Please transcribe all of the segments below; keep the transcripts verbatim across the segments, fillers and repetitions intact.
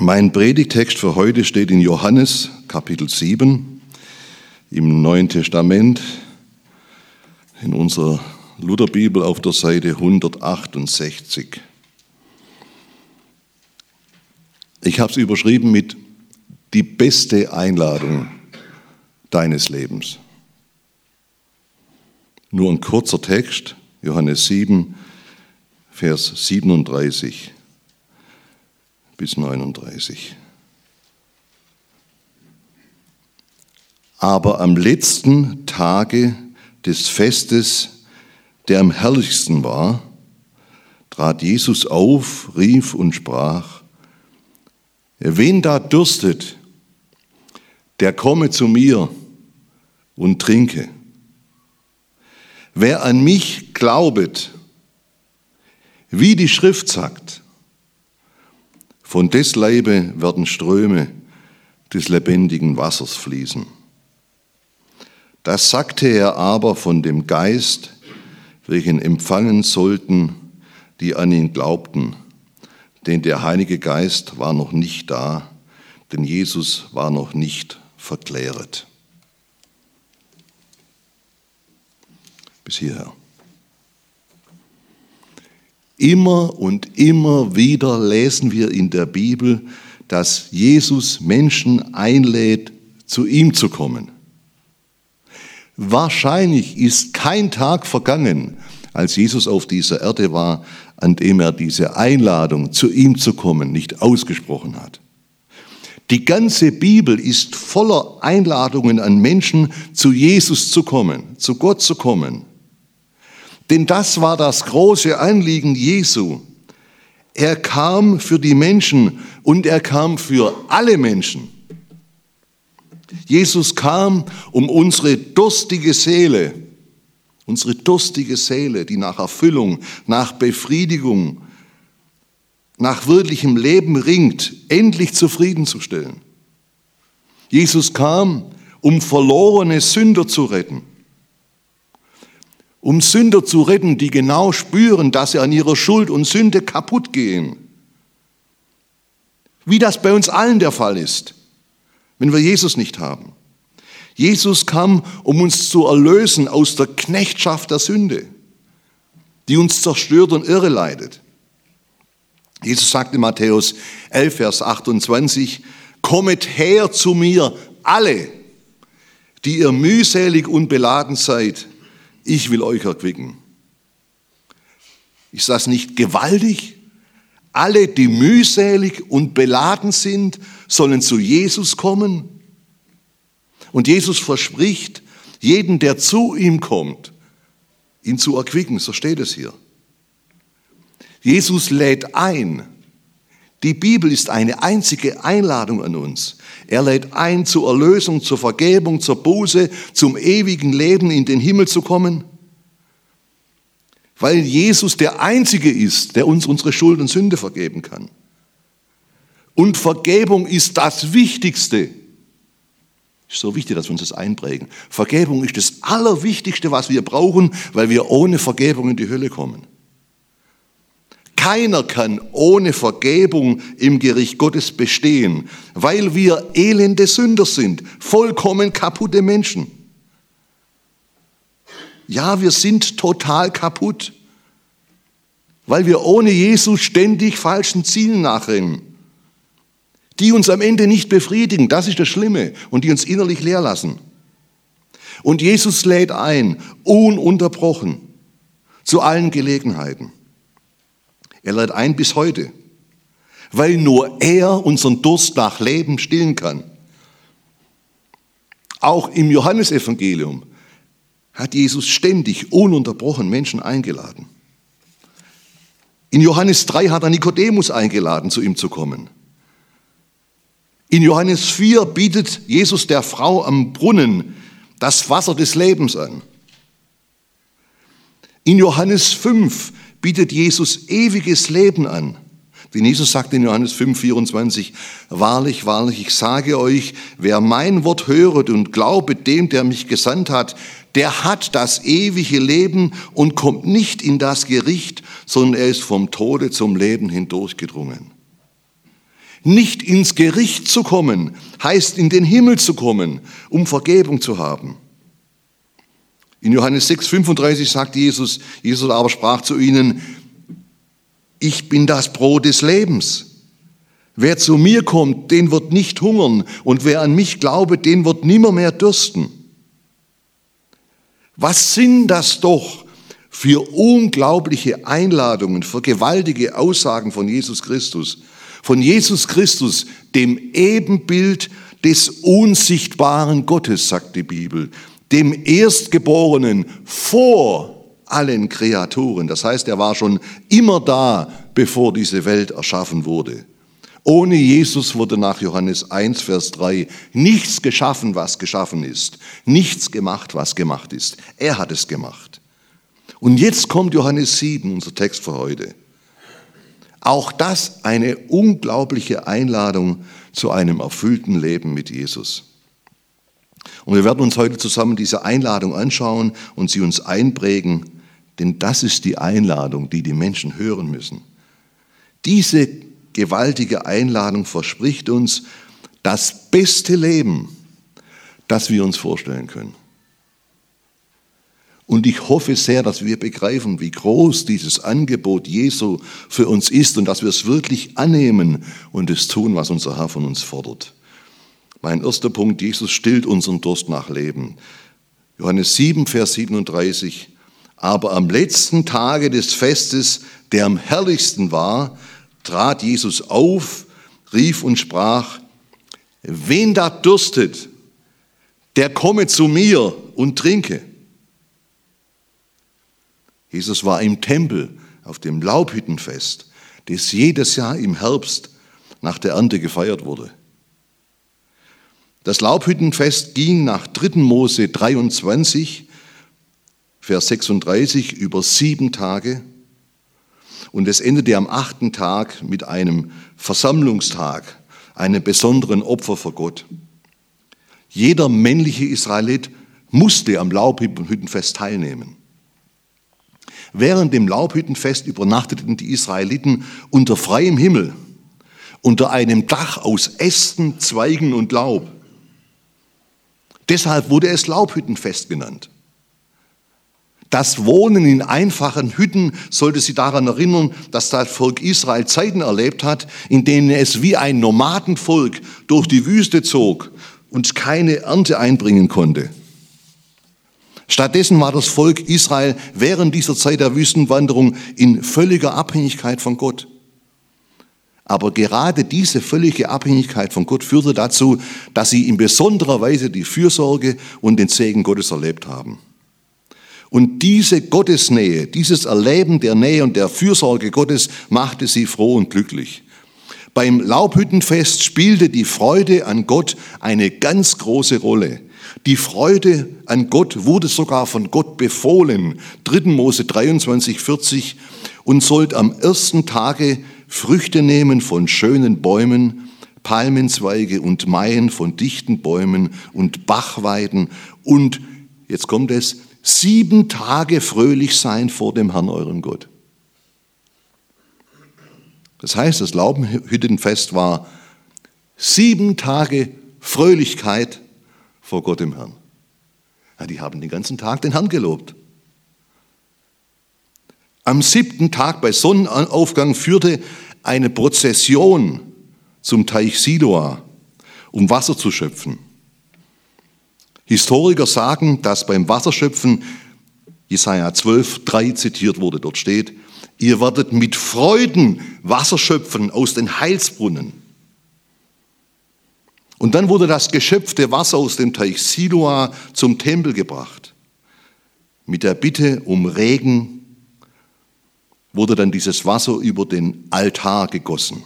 Mein Predigtext für heute steht in Johannes Kapitel sieben im Neuen Testament, in unserer Lutherbibel auf der Seite hundertachtundsechzig. Ich habe es überschrieben mit die beste Einladung deines Lebens. Nur ein kurzer Text, Johannes sieben, Vers siebenunddreißig bis neununddreißig. Aber am letzten Tage des Festes, der am herrlichsten war, trat Jesus auf, rief und sprach: Wen da dürstet, der komme zu mir und trinke. Wer an mich glaubet, wie die Schrift sagt, von des Leibe werden Ströme des lebendigen Wassers fließen. Das sagte er aber von dem Geist, welchen empfangen sollten, die an ihn glaubten. Denn der Heilige Geist war noch nicht da, denn Jesus war noch nicht verkläret. Bis hierher. Immer und immer wieder lesen wir in der Bibel, dass Jesus Menschen einlädt, zu ihm zu kommen. Wahrscheinlich ist kein Tag vergangen, als Jesus auf dieser Erde war, an dem er diese Einladung, zu ihm zu kommen, nicht ausgesprochen hat. Die ganze Bibel ist voller Einladungen an Menschen, zu Jesus zu kommen, zu Gott zu kommen. Denn das war das große Anliegen Jesu. Er kam für die Menschen und er kam für alle Menschen. Jesus kam, um unsere durstige Seele, unsere durstige Seele, die nach Erfüllung, nach Befriedigung, nach wirklichem Leben ringt, endlich zufriedenzustellen. Jesus kam, um verlorene Sünder zu retten. Um Sünder zu retten, die genau spüren, dass sie an ihrer Schuld und Sünde kaputt gehen. Wie das bei uns allen der Fall ist, wenn wir Jesus nicht haben. Jesus kam, um uns zu erlösen aus der Knechtschaft der Sünde, die uns zerstört und irreleitet. Jesus sagte in Matthäus elf, Vers achtundzwanzig, kommet her zu mir alle, die ihr mühselig und beladen seid, ich will euch erquicken. Ist das nicht gewaltig? Alle, die mühselig und beladen sind, sollen zu Jesus kommen. Und Jesus verspricht, jeden, der zu ihm kommt, ihn zu erquicken. So steht es hier. Jesus lädt ein. Die Bibel ist eine einzige Einladung an uns. Er lädt ein, zur Erlösung, zur Vergebung, zur Buße, zum ewigen Leben in den Himmel zu kommen. Weil Jesus der Einzige ist, der uns unsere Schuld und Sünde vergeben kann. Und Vergebung ist das Wichtigste. Ist so wichtig, dass wir uns das einprägen. Vergebung ist das Allerwichtigste, was wir brauchen, weil wir ohne Vergebung in die Hölle kommen. Keiner kann ohne Vergebung im Gericht Gottes bestehen, weil wir elende Sünder sind, vollkommen kaputte Menschen. Ja, wir sind total kaputt, weil wir ohne Jesus ständig falschen Zielen nachrennen, die uns am Ende nicht befriedigen, das ist das Schlimme, und die uns innerlich leer lassen. Und Jesus lädt ein, ununterbrochen, zu allen Gelegenheiten. Er lädt ein bis heute, weil nur er unseren Durst nach Leben stillen kann. Auch im Johannesevangelium hat Jesus ständig, ununterbrochen Menschen eingeladen. In Johannes drei hat er Nikodemus eingeladen, zu ihm zu kommen. In Johannes vier bietet Jesus der Frau am Brunnen das Wasser des Lebens an. In Johannes fünf bietet Jesus ewiges Leben an. Denn Jesus sagt in Johannes fünf, vierundzwanzig, wahrlich, wahrlich, ich sage euch, wer mein Wort höret und glaubet dem, der mich gesandt hat, der hat das ewige Leben und kommt nicht in das Gericht, sondern er ist vom Tode zum Leben hindurchgedrungen. Nicht ins Gericht zu kommen, heißt in den Himmel zu kommen, um Vergebung zu haben. In Johannes sechs, fünfunddreißig sagt Jesus, Jesus aber sprach zu ihnen, ich bin das Brot des Lebens. Wer zu mir kommt, den wird nicht hungern, und wer an mich glaube, den wird nimmermehr dürsten. Was sind das doch für unglaubliche Einladungen, für gewaltige Aussagen von Jesus Christus? Von Jesus Christus, dem Ebenbild des unsichtbaren Gottes, sagt die Bibel, dem Erstgeborenen vor allen Kreaturen. Das heißt, er war schon immer da, bevor diese Welt erschaffen wurde. Ohne Jesus wurde nach Johannes eins, Vers drei nichts geschaffen, was geschaffen ist. Nichts gemacht, was gemacht ist. Er hat es gemacht. Und jetzt kommt Johannes sieben, unser Text für heute. Auch das eine unglaubliche Einladung zu einem erfüllten Leben mit Jesus. Und wir werden uns heute zusammen diese Einladung anschauen und sie uns einprägen, denn das ist die Einladung, die die Menschen hören müssen. Diese gewaltige Einladung verspricht uns das beste Leben, das wir uns vorstellen können. Und ich hoffe sehr, dass wir begreifen, wie groß dieses Angebot Jesu für uns ist und dass wir es wirklich annehmen und es tun, was unser Herr von uns fordert. Mein erster Punkt, Jesus stillt unseren Durst nach Leben. Johannes sieben, Vers siebenunddreißig. Aber am letzten Tage des Festes, der am herrlichsten war, trat Jesus auf, rief und sprach, wen da dürstet, der komme zu mir und trinke. Jesus war im Tempel auf dem Laubhüttenfest, das jedes Jahr im Herbst nach der Ernte gefeiert wurde. Das Laubhüttenfest ging nach dritter Mose dreiundzwanzig, Vers sechsunddreißig, über sieben Tage. Und es endete am achten Tag mit einem Versammlungstag, einem besonderen Opfer vor Gott. Jeder männliche Israelit musste am Laubhüttenfest teilnehmen. Während dem Laubhüttenfest übernachteten die Israeliten unter freiem Himmel, unter einem Dach aus Ästen, Zweigen und Laub. Deshalb wurde es Laubhüttenfest genannt. Das Wohnen in einfachen Hütten sollte sie daran erinnern, dass das Volk Israel Zeiten erlebt hat, in denen es wie ein Nomadenvolk durch die Wüste zog und keine Ernte einbringen konnte. Stattdessen war das Volk Israel während dieser Zeit der Wüstenwanderung in völliger Abhängigkeit von Gott. Aber gerade diese völlige Abhängigkeit von Gott führte dazu, dass sie in besonderer Weise die Fürsorge und den Segen Gottes erlebt haben. Und diese Gottesnähe, dieses Erleben der Nähe und der Fürsorge Gottes machte sie froh und glücklich. Beim Laubhüttenfest spielte die Freude an Gott eine ganz große Rolle. Die Freude an Gott wurde sogar von Gott befohlen. dritter Mose dreiundzwanzig, vierzig. Und sollt am ersten Tage Früchte nehmen von schönen Bäumen, Palmenzweige und Maien von dichten Bäumen und Bachweiden und, jetzt kommt es, sieben Tage fröhlich sein vor dem Herrn, euren Gott. Das heißt, das Laubhüttenfest war sieben Tage Fröhlichkeit vor Gott im Herrn. Ja, die haben den ganzen Tag den Herrn gelobt. Am siebten Tag bei Sonnenaufgang führte eine Prozession zum Teich Siloa, um Wasser zu schöpfen. Historiker sagen, dass beim Wasserschöpfen Jesaja zwölf, drei zitiert wurde. Dort steht, ihr werdet mit Freuden Wasser schöpfen aus den Heilsbrunnen. Und dann wurde das geschöpfte Wasser aus dem Teich Siloa zum Tempel gebracht. Mit der Bitte um Regen wurde dann dieses Wasser über den Altar gegossen.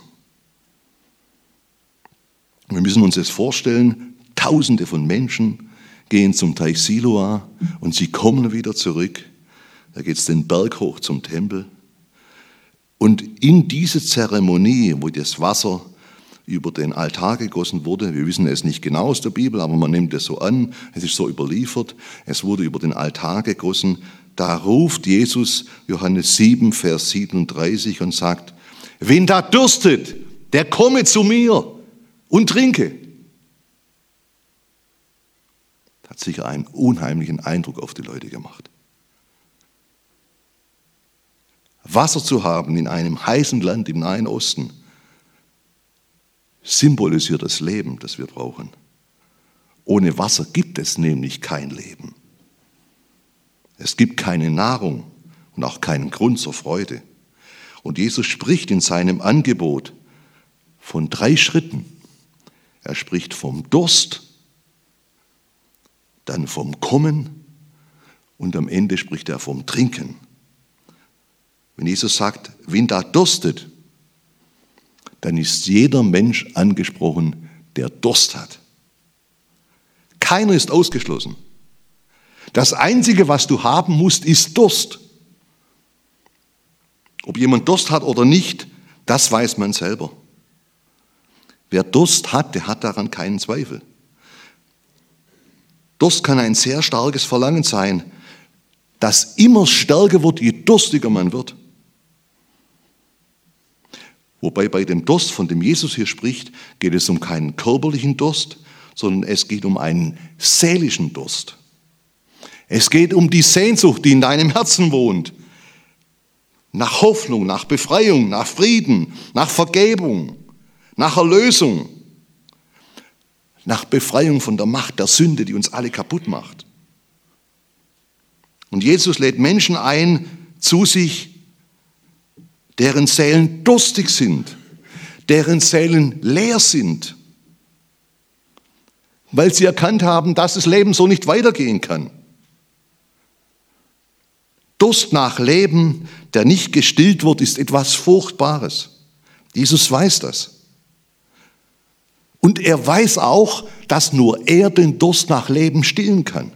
Wir müssen uns das vorstellen, Tausende von Menschen gehen zum Teich Siloa und sie kommen wieder zurück. Da geht es den Berg hoch zum Tempel. Und in diese Zeremonie, wo das Wasser über den Altar gegossen wurde, wir wissen es nicht genau aus der Bibel, aber man nimmt es so an, es ist so überliefert, es wurde über den Altar gegossen, da ruft Jesus Johannes sieben, Vers siebenunddreißig und sagt, wen da dürstet, der komme zu mir und trinke. Hat sicher einen unheimlichen Eindruck auf die Leute gemacht. Wasser zu haben in einem heißen Land im Nahen Osten symbolisiert das Leben, das wir brauchen. Ohne Wasser gibt es nämlich kein Leben. Es gibt keine Nahrung und auch keinen Grund zur Freude. Und Jesus spricht in seinem Angebot von drei Schritten. Er spricht vom Durst, dann vom Kommen und am Ende spricht er vom Trinken. Wenn Jesus sagt, wen da durstet, dann ist jeder Mensch angesprochen, der Durst hat. Keiner ist ausgeschlossen. Das Einzige, was du haben musst, ist Durst. Ob jemand Durst hat oder nicht, das weiß man selber. Wer Durst hat, der hat daran keinen Zweifel. Durst kann ein sehr starkes Verlangen sein, das immer stärker wird, je durstiger man wird. Wobei bei dem Durst, von dem Jesus hier spricht, geht es um keinen körperlichen Durst, sondern es geht um einen seelischen Durst. Es geht um die Sehnsucht, die in deinem Herzen wohnt. Nach Hoffnung, nach Befreiung, nach Frieden, nach Vergebung, nach Erlösung, nach Befreiung von der Macht der Sünde, die uns alle kaputt macht. Und Jesus lädt Menschen ein zu sich, deren Seelen durstig sind, deren Seelen leer sind, weil sie erkannt haben, dass das Leben so nicht weitergehen kann. Durst nach Leben, der nicht gestillt wird, ist etwas Furchtbares. Jesus weiß das. Und er weiß auch, dass nur er den Durst nach Leben stillen kann.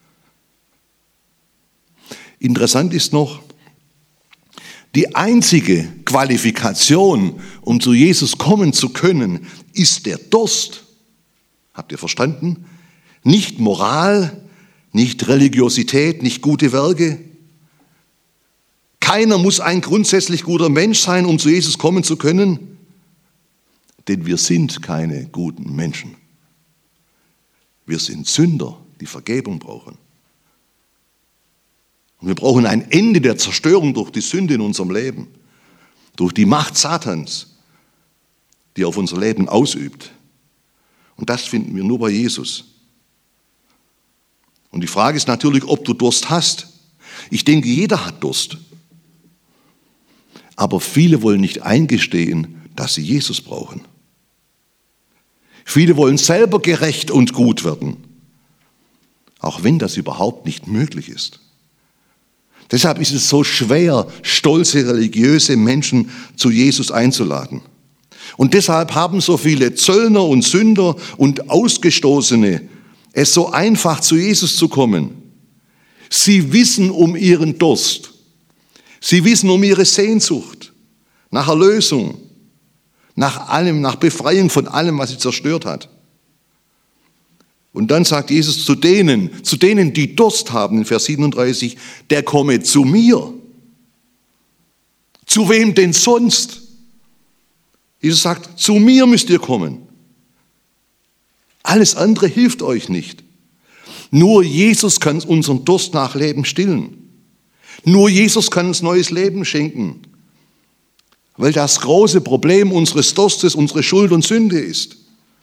Interessant ist noch, die einzige Qualifikation, um zu Jesus kommen zu können, ist der Durst. Habt ihr verstanden? Nicht Moral, nicht Religiosität, nicht gute Werke. Keiner muss ein grundsätzlich guter Mensch sein, um zu Jesus kommen zu können, denn wir sind keine guten Menschen. Wir sind Sünder, die Vergebung brauchen. Und wir brauchen ein Ende der Zerstörung durch die Sünde in unserem Leben, durch die Macht Satans, die auf unser Leben ausübt. Und das finden wir nur bei Jesus. Und die Frage ist natürlich, ob du Durst hast. Ich denke, jeder hat Durst. Aber viele wollen nicht eingestehen, dass sie Jesus brauchen. Viele wollen selber gerecht und gut werden, auch wenn das überhaupt nicht möglich ist. Deshalb ist es so schwer, stolze, religiöse Menschen zu Jesus einzuladen. Und deshalb haben so viele Zöllner und Sünder und Ausgestoßene es so einfach, zu Jesus zu kommen. Sie wissen um ihren Durst. Sie wissen um ihre Sehnsucht nach Erlösung, nach allem, nach Befreiung von allem, was sie zerstört hat. Und dann sagt Jesus zu denen, zu denen, die Durst haben, in Vers siebenunddreißig, der komme zu mir. Zu wem denn sonst? Jesus sagt, zu mir müsst ihr kommen. Alles andere hilft euch nicht. Nur Jesus kann unseren Durst nach Leben stillen. Nur Jesus kann uns neues Leben schenken. Weil das große Problem unseres Durstes unsere Schuld und Sünde ist.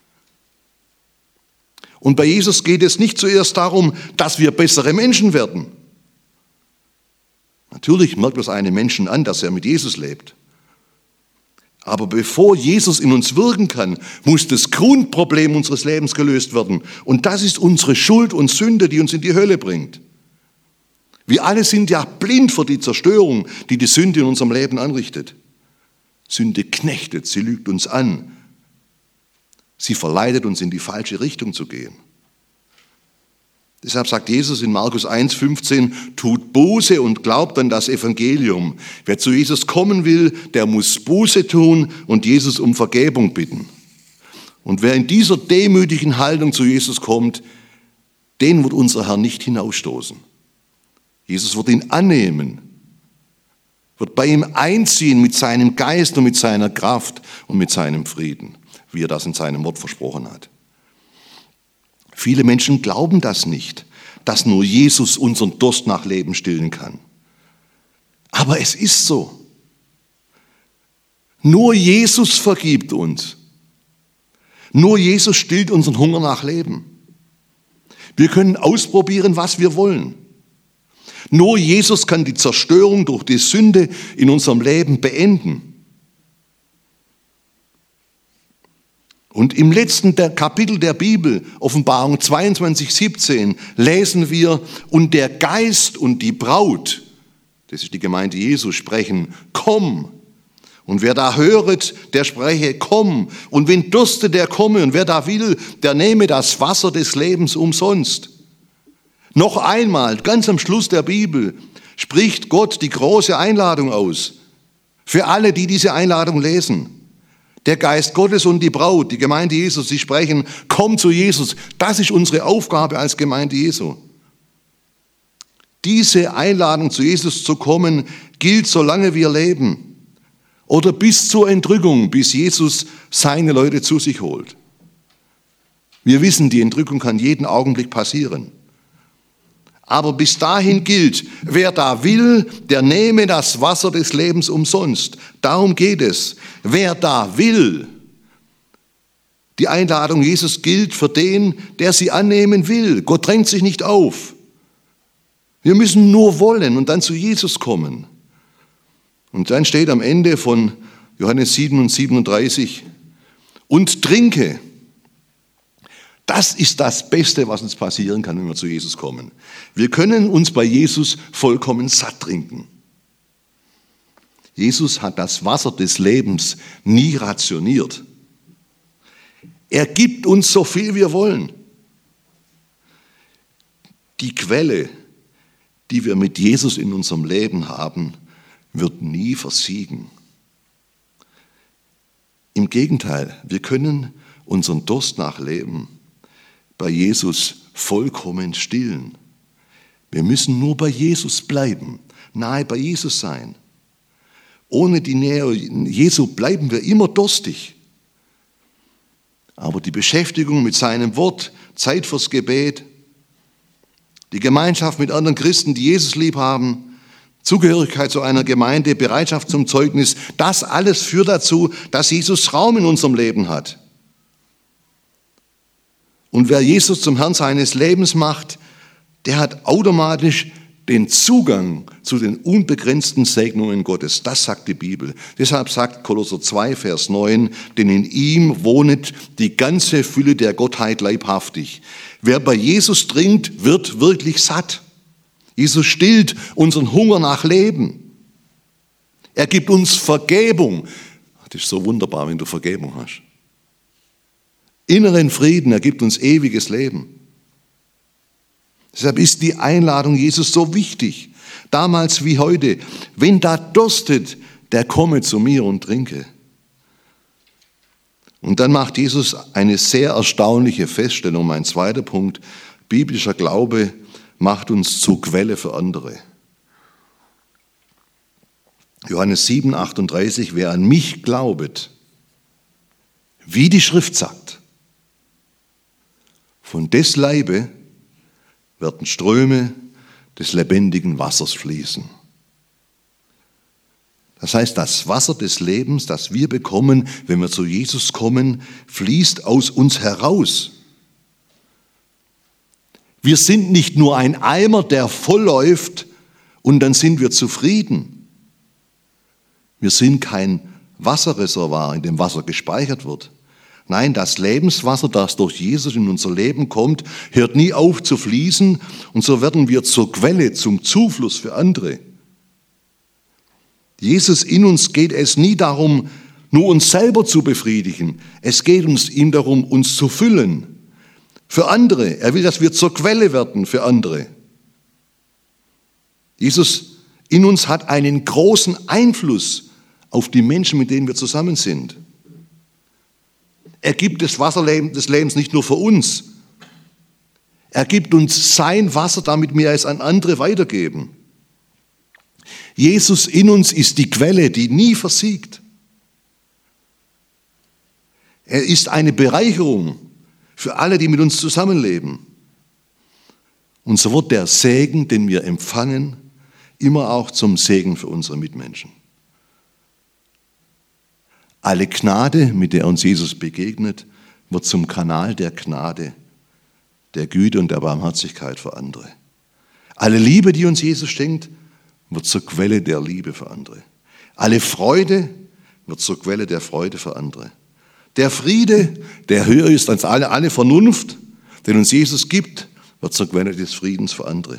Und bei Jesus geht es nicht zuerst darum, dass wir bessere Menschen werden. Natürlich merkt es einem Menschen an, dass er mit Jesus lebt. Aber bevor Jesus in uns wirken kann, muss das Grundproblem unseres Lebens gelöst werden. Und das ist unsere Schuld und Sünde, die uns in die Hölle bringt. Wir alle sind ja blind für die Zerstörung, die die Sünde in unserem Leben anrichtet. Sünde knechtet, sie lügt uns an. Sie verleitet uns, in die falsche Richtung zu gehen. Deshalb sagt Jesus in Markus eins fünfzehn, tut Buße und glaubt an das Evangelium. Wer zu Jesus kommen will, der muss Buße tun und Jesus um Vergebung bitten. Und wer in dieser demütigen Haltung zu Jesus kommt, den wird unser Herr nicht hinausstoßen. Jesus wird ihn annehmen, wird bei ihm einziehen mit seinem Geist und mit seiner Kraft und mit seinem Frieden, wie er das in seinem Wort versprochen hat. Viele Menschen glauben das nicht, dass nur Jesus unseren Durst nach Leben stillen kann. Aber es ist so. Nur Jesus vergibt uns. Nur Jesus stillt unseren Hunger nach Leben. Wir können ausprobieren, was wir wollen. Nur Jesus kann die Zerstörung durch die Sünde in unserem Leben beenden. Und im letzten Kapitel der Bibel, Offenbarung zweiundzwanzig, siebzehn, lesen wir, und der Geist und die Braut, das ist die Gemeinde Jesu, sprechen, komm. Und wer da höret, der spreche, komm. Und wen dürstet, der komme. Und wer da will, der nehme das Wasser des Lebens umsonst. Noch einmal, ganz am Schluss der Bibel, spricht Gott die große Einladung aus. Für alle, die diese Einladung lesen. Der Geist Gottes und die Braut, die Gemeinde Jesu, sie sprechen, komm zu Jesus. Das ist unsere Aufgabe als Gemeinde Jesu. Diese Einladung, zu Jesus zu kommen, gilt, solange wir leben. Oder bis zur Entrückung, bis Jesus seine Leute zu sich holt. Wir wissen, die Entrückung kann jeden Augenblick passieren. Aber bis dahin gilt, wer da will, der nehme das Wasser des Lebens umsonst. Darum geht es. Wer da will, die Einladung Jesus gilt für den, der sie annehmen will. Gott drängt sich nicht auf. Wir müssen nur wollen und dann zu Jesus kommen. Und dann steht am Ende von Johannes sieben und siebenunddreißig, und trinke. Das ist das Beste, was uns passieren kann, wenn wir zu Jesus kommen. Wir können uns bei Jesus vollkommen satt trinken. Jesus hat das Wasser des Lebens nie rationiert. Er gibt uns so viel wir wollen. Die Quelle, die wir mit Jesus in unserem Leben haben, wird nie versiegen. Im Gegenteil, wir können unseren Durst nach Leben bei Jesus vollkommen stillen. Wir müssen nur bei Jesus bleiben, nahe bei Jesus sein. Ohne die Nähe Jesu bleiben wir immer durstig. Aber die Beschäftigung mit seinem Wort, Zeit fürs Gebet, die Gemeinschaft mit anderen Christen, die Jesus lieb haben, Zugehörigkeit zu einer Gemeinde, Bereitschaft zum Zeugnis, das alles führt dazu, dass Jesus Raum in unserem Leben hat. Und wer Jesus zum Herrn seines Lebens macht, der hat automatisch den Zugang zu den unbegrenzten Segnungen Gottes. Das sagt die Bibel. Deshalb sagt Kolosser zwei, Vers neun, denn in ihm wohnet die ganze Fülle der Gottheit leibhaftig. Wer bei Jesus trinkt, wird wirklich satt. Jesus stillt unseren Hunger nach Leben. Er gibt uns Vergebung. Das ist so wunderbar, wenn du Vergebung hast. Inneren Frieden, er gibt uns ewiges Leben. Deshalb ist die Einladung Jesus so wichtig, damals wie heute. Wenn da durstet, der komme zu mir und trinke. Und dann macht Jesus eine sehr erstaunliche Feststellung, mein zweiter Punkt. Biblischer Glaube macht uns zur Quelle für andere. Johannes sieben, achtunddreißig, wer an mich glaubet, wie die Schrift sagt, von des Leibe werden Ströme des lebendigen Wassers fließen. Das heißt, das Wasser des Lebens, das wir bekommen, wenn wir zu Jesus kommen, fließt aus uns heraus. Wir sind nicht nur ein Eimer, der vollläuft und dann sind wir zufrieden. Wir sind kein Wasserreservoir, in dem Wasser gespeichert wird. Nein, das Lebenswasser, das durch Jesus in unser Leben kommt, hört nie auf zu fließen und so werden wir zur Quelle, zum Zufluss für andere. Jesus in uns geht es nie darum, nur uns selber zu befriedigen. Es geht uns ihm darum, uns zu füllen. Für andere. Er will, dass wir zur Quelle werden für andere. Jesus in uns hat einen großen Einfluss auf die Menschen, mit denen wir zusammen sind. Er gibt das Wasser des Lebens nicht nur für uns. Er gibt uns sein Wasser, damit wir es an andere weitergeben. Jesus in uns ist die Quelle, die nie versiegt. Er ist eine Bereicherung für alle, die mit uns zusammenleben. Und so wird der Segen, den wir empfangen, immer auch zum Segen für unsere Mitmenschen. Alle Gnade, mit der uns Jesus begegnet, wird zum Kanal der Gnade, der Güte und der Barmherzigkeit für andere. Alle Liebe, die uns Jesus schenkt, wird zur Quelle der Liebe für andere. Alle Freude wird zur Quelle der Freude für andere. Der Friede, der höher ist als alle, alle Vernunft, den uns Jesus gibt, wird zur Quelle des Friedens für andere.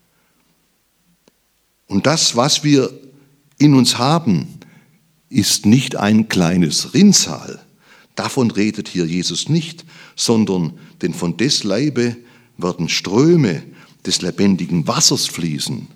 Und das, was wir in uns haben, ist nicht ein kleines Rinnsal. Davon redet hier Jesus nicht, sondern denn von des Leibe werden Ströme des lebendigen Wassers fließen.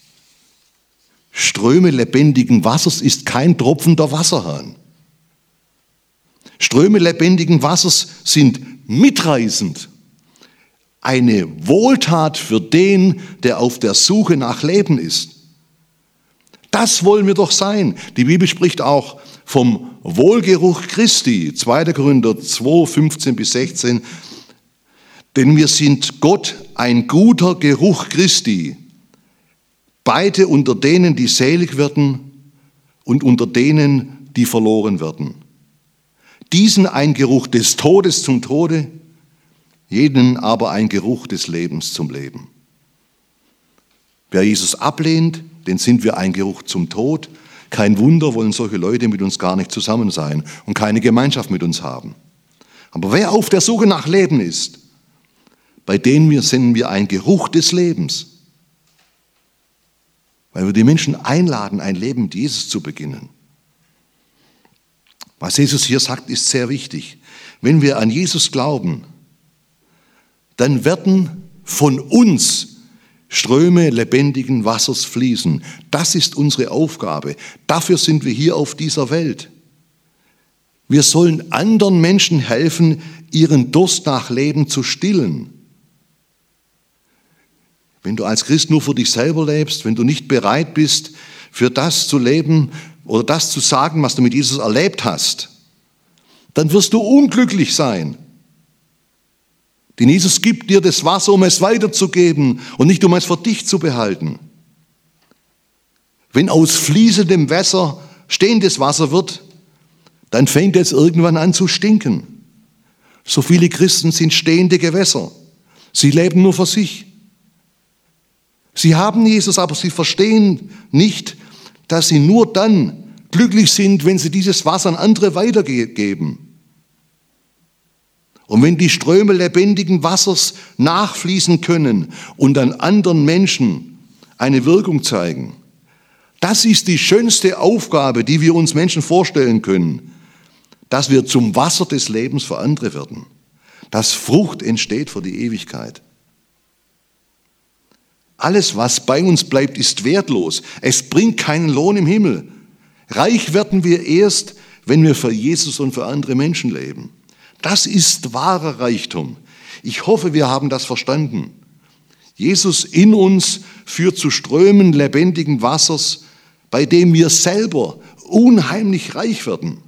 Ströme lebendigen Wassers ist kein tropfender Wasserhahn. Ströme lebendigen Wassers sind mitreißend. Eine Wohltat für den, der auf der Suche nach Leben ist. Das wollen wir doch sein. Die Bibel spricht auch vom Wohlgeruch Christi. zweiter Korinther zwei, fünfzehn bis sechzehn. Denn wir sind Gott ein guter Geruch Christi. Beide unter denen, die selig werden und unter denen, die verloren werden. Diesen ein Geruch des Todes zum Tode, jeden aber ein Geruch des Lebens zum Leben. Wer Jesus ablehnt, den sind wir ein Geruch zum Tod. Kein Wunder, wollen solche Leute mit uns gar nicht zusammen sein und keine Gemeinschaft mit uns haben. Aber wer auf der Suche nach Leben ist, bei denen wir sind wir ein Geruch des Lebens. Weil wir die Menschen einladen, ein Leben mit Jesus zu beginnen. Was Jesus hier sagt, ist sehr wichtig. Wenn wir an Jesus glauben, dann werden von uns Ströme lebendigen Wassers fließen. Das ist unsere Aufgabe. Dafür sind wir hier auf dieser Welt. Wir sollen anderen Menschen helfen, ihren Durst nach Leben zu stillen. Wenn du als Christ nur für dich selber lebst, wenn du nicht bereit bist, für das zu leben oder das zu sagen, was du mit Jesus erlebt hast, dann wirst du unglücklich sein. Denn Jesus gibt dir das Wasser, um es weiterzugeben und nicht um es für dich zu behalten. Wenn aus fließendem Wasser stehendes Wasser wird, dann fängt es irgendwann an zu stinken. So viele Christen sind stehende Gewässer. Sie leben nur für sich. Sie haben Jesus, aber sie verstehen nicht, dass sie nur dann glücklich sind, wenn sie dieses Wasser an andere weitergeben. Und wenn die Ströme lebendigen Wassers nachfließen können und an anderen Menschen eine Wirkung zeigen, das ist die schönste Aufgabe, die wir uns Menschen vorstellen können, dass wir zum Wasser des Lebens für andere werden, dass Frucht entsteht für die Ewigkeit. Alles, was bei uns bleibt, ist wertlos. Es bringt keinen Lohn im Himmel. Reich werden wir erst, wenn wir für Jesus und für andere Menschen leben. Das ist wahrer Reichtum. Ich hoffe, wir haben das verstanden. Jesus in uns führt zu Strömen lebendigen Wassers, bei dem wir selber unheimlich reich werden.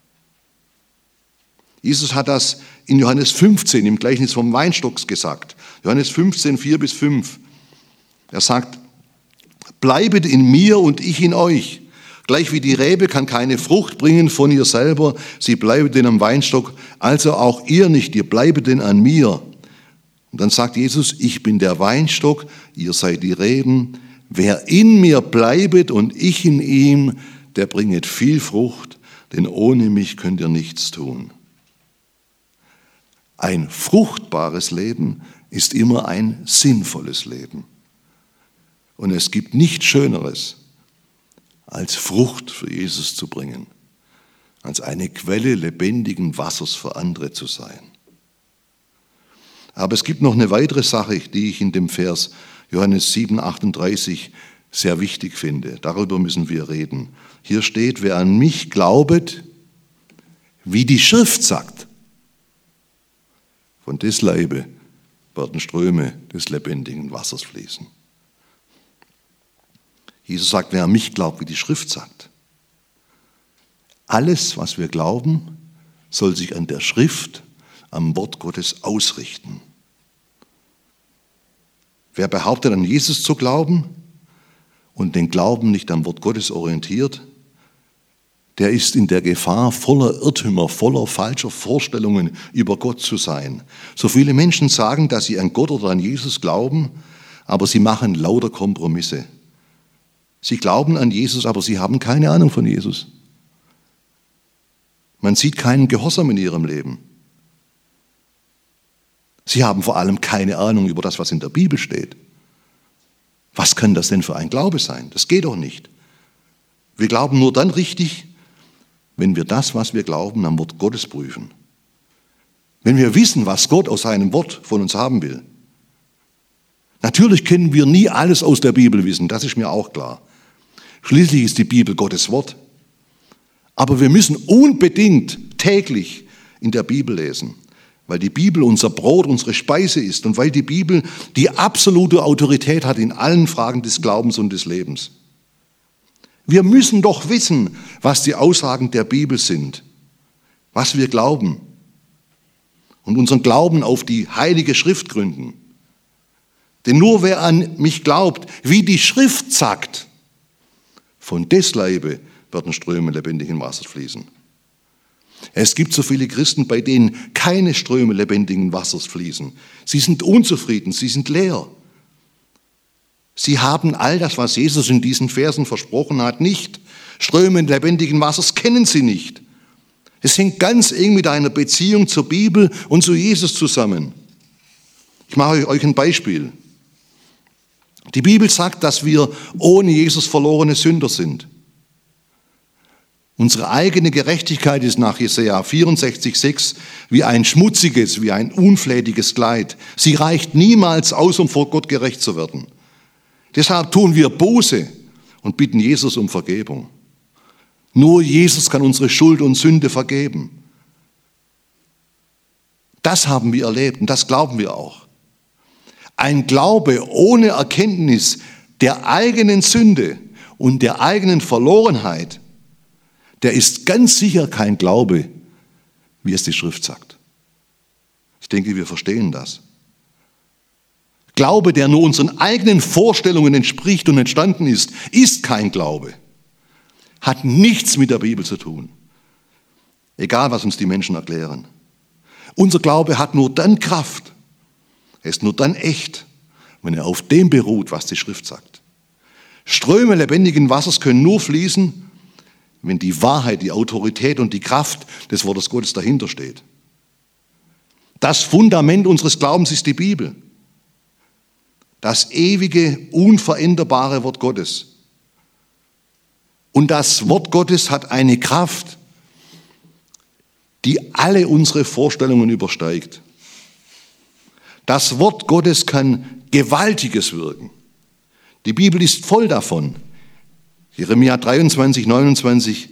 Jesus hat das in Johannes fünfzehn, im Gleichnis vom Weinstock gesagt. Johannes fünfzehn, vier bis fünf. Er sagt, bleibet in mir und ich in euch. Gleich wie die Rebe kann keine Frucht bringen von ihr selber, sie bleibt denn am Weinstock, also auch ihr nicht, ihr bleibet denn an mir. Und dann sagt Jesus, ich bin der Weinstock, ihr seid die Reben. Wer in mir bleibet und ich in ihm, der bringet viel Frucht, denn ohne mich könnt ihr nichts tun. Ein fruchtbares Leben ist immer ein sinnvolles Leben. Und es gibt nichts Schöneres, als Frucht für Jesus zu bringen, als eine Quelle lebendigen Wassers für andere zu sein. Aber es gibt noch eine weitere Sache, die ich in dem Vers Johannes sieben, achtunddreißig sehr wichtig finde. Darüber müssen wir reden. Hier steht, wer an mich glaubet, wie die Schrift sagt, von des Leibe werden Ströme des lebendigen Wassers fließen. Jesus sagt, wer an mich glaubt, wie die Schrift sagt. Alles, was wir glauben, soll sich an der Schrift, am Wort Gottes ausrichten. Wer behauptet, an Jesus zu glauben und den Glauben nicht am Wort Gottes orientiert, der ist in der Gefahr, voller Irrtümer, voller falscher Vorstellungen über Gott zu sein. So viele Menschen sagen, dass sie an Gott oder an Jesus glauben, aber sie machen lauter Kompromisse. Sie glauben an Jesus, aber sie haben keine Ahnung von Jesus. Man sieht keinen Gehorsam in ihrem Leben. Sie haben vor allem keine Ahnung über das, was in der Bibel steht. Was kann das denn für ein Glaube sein? Das geht doch nicht. Wir glauben nur dann richtig, wenn wir das, was wir glauben, am Wort Gottes prüfen. Wenn wir wissen, was Gott aus seinem Wort von uns haben will. Natürlich können wir nie alles aus der Bibel wissen, das ist mir auch klar. Schließlich ist die Bibel Gottes Wort. Aber wir müssen unbedingt täglich in der Bibel lesen, weil die Bibel unser Brot, unsere Speise ist und weil die Bibel die absolute Autorität hat in allen Fragen des Glaubens und des Lebens. Wir müssen doch wissen, was die Aussagen der Bibel sind, was wir glauben und unseren Glauben auf die Heilige Schrift gründen. Denn nur wer an mich glaubt, wie die Schrift sagt, von des Leibe werden Ströme lebendigen Wassers fließen. Es gibt so viele Christen, bei denen keine Ströme lebendigen Wassers fließen. Sie sind unzufrieden, sie sind leer. Sie haben all das, was Jesus in diesen Versen versprochen hat, nicht. Ströme lebendigen Wassers kennen sie nicht. Es hängt ganz eng mit einer Beziehung zur Bibel und zu Jesus zusammen. Ich mache euch ein Beispiel. Die Bibel sagt, dass wir ohne Jesus verlorene Sünder sind. Unsere eigene Gerechtigkeit ist nach Jesaja vierundsechzig sechs wie ein schmutziges, wie ein unflätiges Kleid. Sie reicht niemals aus, um vor Gott gerecht zu werden. Deshalb tun wir Buße und bitten Jesus um Vergebung. Nur Jesus kann unsere Schuld und Sünde vergeben. Das haben wir erlebt und das glauben wir auch. Ein Glaube ohne Erkenntnis der eigenen Sünde und der eigenen Verlorenheit, der ist ganz sicher kein Glaube, wie es die Schrift sagt. Ich denke, wir verstehen das. Glaube, der nur unseren eigenen Vorstellungen entspricht und entstanden ist, ist kein Glaube. Hat nichts mit der Bibel zu tun. Egal, was uns die Menschen erklären. Unser Glaube hat nur dann Kraft, er ist nur dann echt, wenn er auf dem beruht, was die Schrift sagt. Ströme lebendigen Wassers können nur fließen, wenn die Wahrheit, die Autorität und die Kraft des Wortes Gottes dahinter steht. Das Fundament unseres Glaubens ist die Bibel. Das ewige, unveränderbare Wort Gottes. Und das Wort Gottes hat eine Kraft, die alle unsere Vorstellungen übersteigt. Das Wort Gottes kann Gewaltiges wirken. Die Bibel ist voll davon. Jeremia dreiundzwanzig neunundzwanzig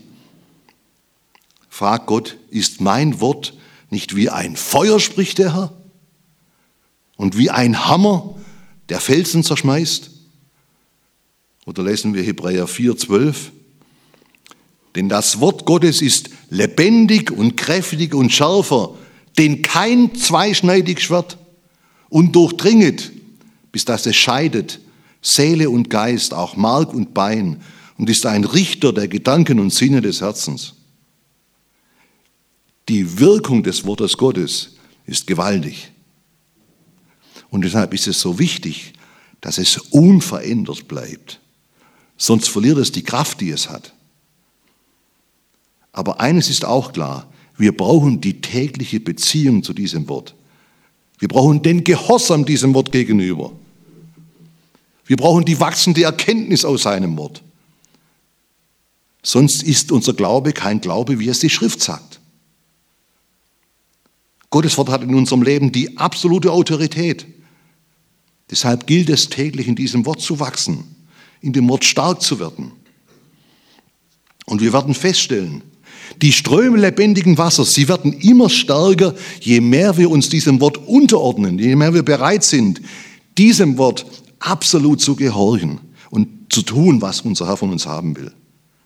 fragt Gott, ist mein Wort nicht wie ein Feuer, spricht der Herr, und wie ein Hammer, der Felsen zerschmeißt? Oder lesen wir Hebräer vier zwölf, denn das Wort Gottes ist lebendig und kräftig und schärfer, denn kein zweischneidiges Schwert, und durchdringet, bis dass es scheidet, Seele und Geist, auch Mark und Bein, und ist ein Richter der Gedanken und Sinne des Herzens. Die Wirkung des Wortes Gottes ist gewaltig. Und deshalb ist es so wichtig, dass es unverändert bleibt. Sonst verliert es die Kraft, die es hat. Aber eines ist auch klar, wir brauchen die tägliche Beziehung zu diesem Wort. Wir brauchen den Gehorsam diesem Wort gegenüber. Wir brauchen die wachsende Erkenntnis aus seinem Wort. Sonst ist unser Glaube kein Glaube, wie es die Schrift sagt. Gottes Wort hat in unserem Leben die absolute Autorität. Deshalb gilt es täglich in diesem Wort zu wachsen, in dem Wort stark zu werden. Und wir werden feststellen, die Ströme lebendigen Wassers, sie werden immer stärker, je mehr wir uns diesem Wort unterordnen, je mehr wir bereit sind, diesem Wort absolut zu gehorchen und zu tun, was unser Herr von uns haben will.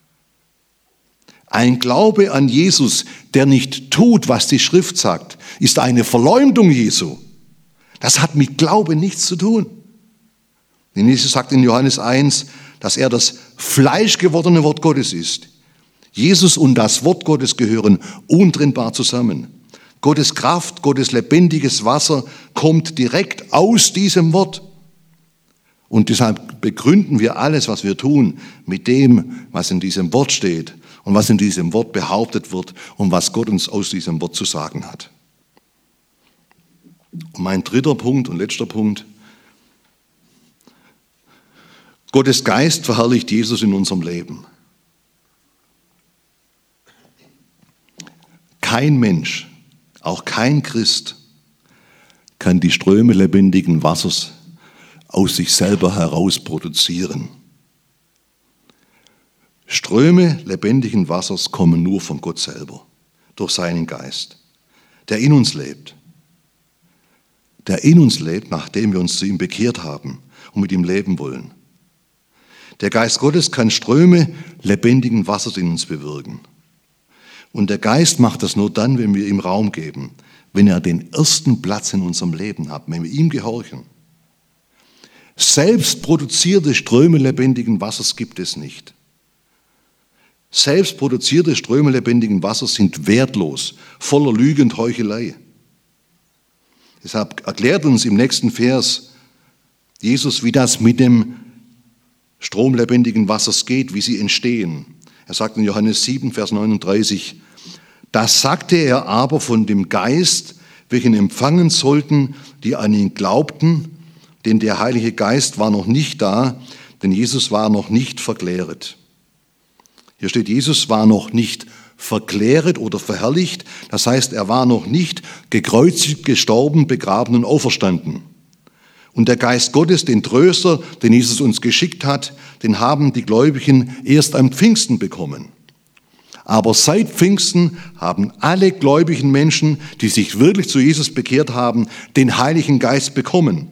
Ein Glaube an Jesus, der nicht tut, was die Schrift sagt, ist eine Verleumdung Jesu. Das hat mit Glaube nichts zu tun. Denn Jesus sagt in Johannes eins, dass er das fleischgewordene Wort Gottes ist. Jesus und das Wort Gottes gehören untrennbar zusammen. Gottes Kraft, Gottes lebendiges Wasser kommt direkt aus diesem Wort. Und deshalb begründen wir alles, was wir tun, mit dem, was in diesem Wort steht und was in diesem Wort behauptet wird und was Gott uns aus diesem Wort zu sagen hat. Und mein dritter Punkt und letzter Punkt. Gottes Geist verherrlicht Jesus in unserem Leben. Kein Mensch, auch kein Christ, kann die Ströme lebendigen Wassers aus sich selber heraus produzieren. Ströme lebendigen Wassers kommen nur von Gott selber, durch seinen Geist, der in uns lebt. Der in uns lebt, nachdem wir uns zu ihm bekehrt haben und mit ihm leben wollen. Der Geist Gottes kann Ströme lebendigen Wassers in uns bewirken. Und der Geist macht das nur dann, wenn wir ihm Raum geben, wenn er den ersten Platz in unserem Leben hat, wenn wir ihm gehorchen. Selbst produzierte Ströme lebendigen Wassers gibt es nicht. Selbst produzierte Ströme lebendigen Wassers sind wertlos, voller Lüge und Heuchelei. Deshalb erklärt uns im nächsten Vers Jesus, wie das mit dem Strom lebendigen Wassers geht, wie sie entstehen. Er sagt in Johannes sieben, Vers neununddreißig, das sagte er aber von dem Geist, welchen empfangen sollten, die an ihn glaubten, denn der Heilige Geist war noch nicht da, denn Jesus war noch nicht verkläret. Hier steht, Jesus war noch nicht verkläret oder verherrlicht, das heißt, er war noch nicht gekreuzigt, gestorben, begraben und auferstanden. Und der Geist Gottes, den Tröster, den Jesus uns geschickt hat, den haben die Gläubigen erst am Pfingsten bekommen. Aber seit Pfingsten haben alle gläubigen Menschen, die sich wirklich zu Jesus bekehrt haben, den Heiligen Geist bekommen.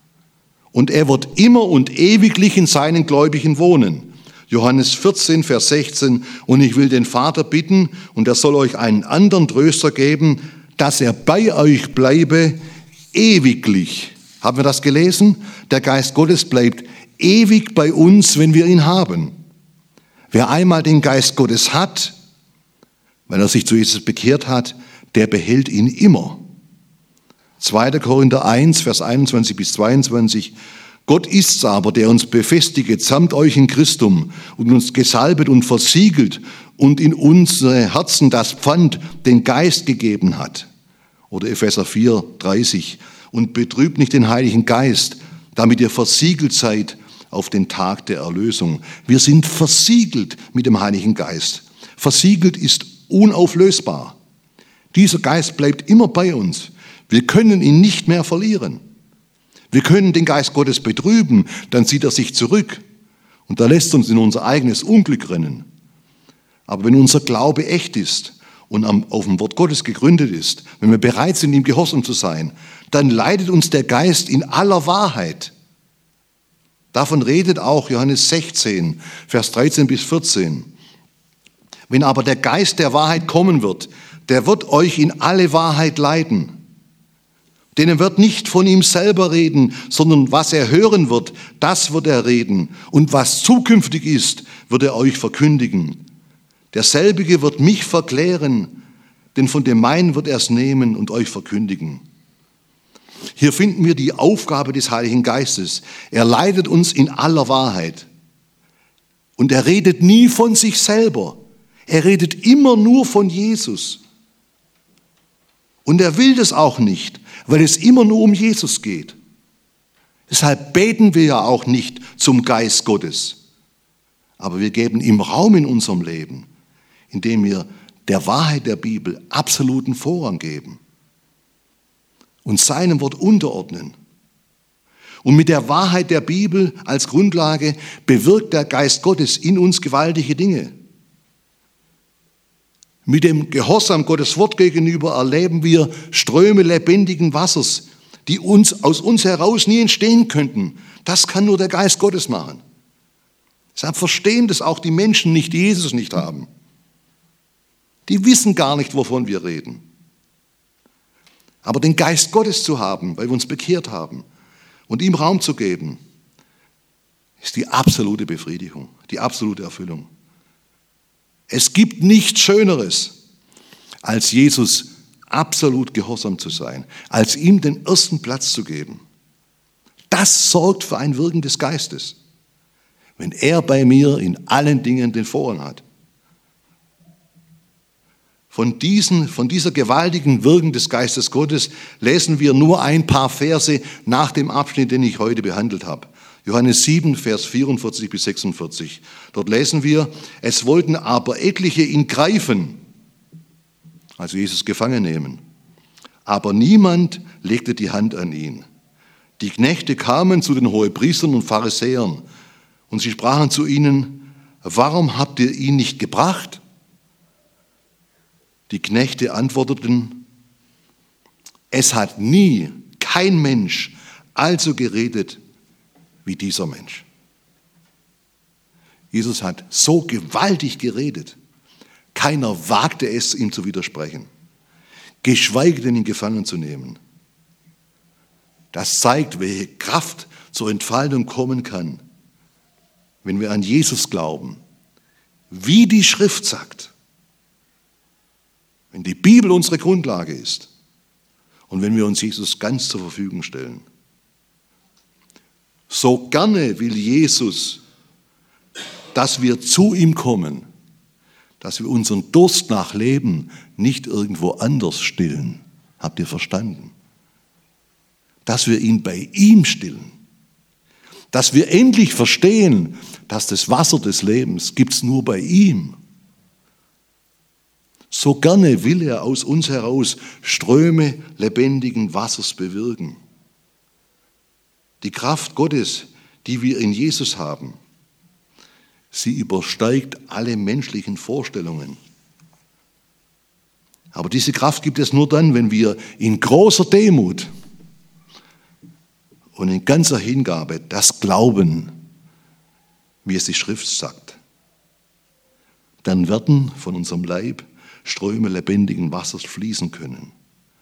Und er wird immer und ewiglich in seinen Gläubigen wohnen. Johannes vierzehn, Vers sechzehn, und ich will den Vater bitten, und er soll euch einen anderen Tröster geben, dass er bei euch bleibe, ewiglich. Haben wir das gelesen? Der Geist Gottes bleibt ewig bei uns, wenn wir ihn haben. Wer einmal den Geist Gottes hat, wenn er sich zu Jesus bekehrt hat, der behält ihn immer. zweiter Korinther eins, Vers einundzwanzig bis zweiundzwanzig. Gott ist's aber, der uns befestigt samt euch in Christum und uns gesalbet und versiegelt und in unsere Herzen das Pfand, den Geist gegeben hat. Oder Epheser vier, dreißig. Und betrübt nicht den Heiligen Geist, damit ihr versiegelt seid auf den Tag der Erlösung. Wir sind versiegelt mit dem Heiligen Geist. Versiegelt ist unauflösbar. Dieser Geist bleibt immer bei uns. Wir können ihn nicht mehr verlieren. Wir können den Geist Gottes betrüben, dann zieht er sich zurück und er lässt uns in unser eigenes Unglück rennen. Aber wenn unser Glaube echt ist und auf dem Wort Gottes gegründet ist, wenn wir bereit sind, ihm gehorsam zu sein, dann leitet uns der Geist in aller Wahrheit. Davon redet auch Johannes sechzehn, Vers dreizehn bis vierzehn. Wenn aber der Geist der Wahrheit kommen wird, der wird euch in alle Wahrheit leiten. Denn er wird nicht von ihm selber reden, sondern was er hören wird, das wird er reden. Und was zukünftig ist, wird er euch verkündigen. Derselbige wird mich verklären, denn von dem meinen wird er es nehmen und euch verkündigen. Hier finden wir die Aufgabe des Heiligen Geistes. Er leitet uns in aller Wahrheit. Und er redet nie von sich selber. Er redet immer nur von Jesus. Und er will das auch nicht, weil es immer nur um Jesus geht. Deshalb beten wir ja auch nicht zum Geist Gottes. Aber wir geben ihm Raum in unserem Leben, indem wir der Wahrheit der Bibel absoluten Vorrang geben und seinem Wort unterordnen. Und mit der Wahrheit der Bibel als Grundlage bewirkt der Geist Gottes in uns gewaltige Dinge. Mit dem Gehorsam Gottes Wort gegenüber erleben wir Ströme lebendigen Wassers, die uns aus uns heraus nie entstehen könnten. Das kann nur der Geist Gottes machen. Deshalb verstehen das auch die Menschen nicht, die Jesus nicht haben. Die wissen gar nicht, wovon wir reden. Aber den Geist Gottes zu haben, weil wir uns bekehrt haben und ihm Raum zu geben, ist die absolute Befriedigung, die absolute Erfüllung. Es gibt nichts Schöneres, als Jesus absolut gehorsam zu sein, als ihm den ersten Platz zu geben. Das sorgt für ein Wirken des Geistes, wenn er bei mir in allen Dingen den Vorrang hat. Von, diesen, von dieser gewaltigen Wirken des Geistes Gottes lesen wir nur ein paar Verse nach dem Abschnitt, den ich heute behandelt habe. Johannes sieben, Vers vierundvierzig bis sechsundvierzig. Dort lesen wir, es wollten aber etliche ihn greifen, also Jesus gefangen nehmen. Aber niemand legte die Hand an ihn. Die Knechte kamen zu den Hohepriestern und Pharisäern und sie sprachen zu ihnen, warum habt ihr ihn nicht gebracht? Die Knechte antworteten, es hat nie kein Mensch also geredet wie dieser Mensch. Jesus hat so gewaltig geredet, keiner wagte es, ihm zu widersprechen, geschweige denn ihn gefangen zu nehmen. Das zeigt, welche Kraft zur Entfaltung kommen kann, wenn wir an Jesus glauben, wie die Schrift sagt. Wenn die Bibel unsere Grundlage ist und wenn wir uns Jesus ganz zur Verfügung stellen. So gerne will Jesus, dass wir zu ihm kommen, dass wir unseren Durst nach Leben nicht irgendwo anders stillen. Habt ihr verstanden? Dass wir ihn bei ihm stillen. Dass wir endlich verstehen, dass das Wasser des Lebens gibt's nur bei ihm. So gerne will er aus uns heraus Ströme lebendigen Wassers bewirken. Die Kraft Gottes, die wir in Jesus haben, sie übersteigt alle menschlichen Vorstellungen. Aber diese Kraft gibt es nur dann, wenn wir in großer Demut und in ganzer Hingabe das glauben, wie es die Schrift sagt. Dann werden von unserem Leib Ströme lebendigen Wassers fließen können.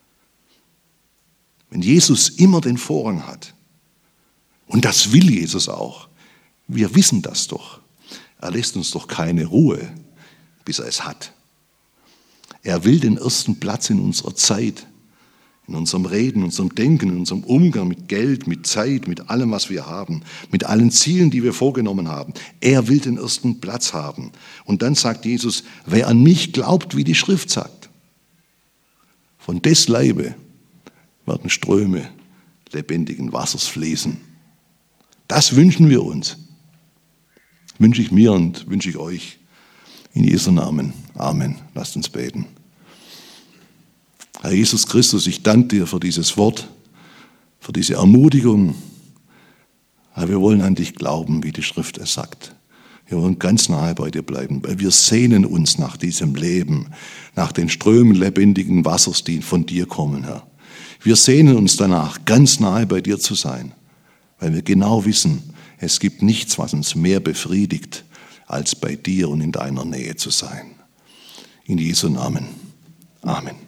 Wenn Jesus immer den Vorrang hat, und das will Jesus auch, wir wissen das doch, er lässt uns doch keine Ruhe, bis er es hat. Er will den ersten Platz in unserer Zeit, in unserem Reden, in unserem Denken, in unserem Umgang mit Geld, mit Zeit, mit allem, was wir haben, mit allen Zielen, die wir vorgenommen haben. Er will den ersten Platz haben. Und dann sagt Jesus, wer an mich glaubt, wie die Schrift sagt, von des Leibe werden Ströme lebendigen Wassers fließen. Das wünschen wir uns. Wünsche ich mir und wünsche ich euch. In Jesu Namen. Amen. Lasst uns beten. Herr Jesus Christus, ich danke dir für dieses Wort, für diese Ermutigung. Herr, wir wollen an dich glauben, wie die Schrift es sagt. Wir wollen ganz nahe bei dir bleiben, weil wir sehnen uns nach diesem Leben, nach den Strömen lebendigen Wassers, die von dir kommen, Herr. Wir sehnen uns danach, ganz nahe bei dir zu sein, weil wir genau wissen, es gibt nichts, was uns mehr befriedigt, als bei dir und in deiner Nähe zu sein. In Jesu Namen. Amen.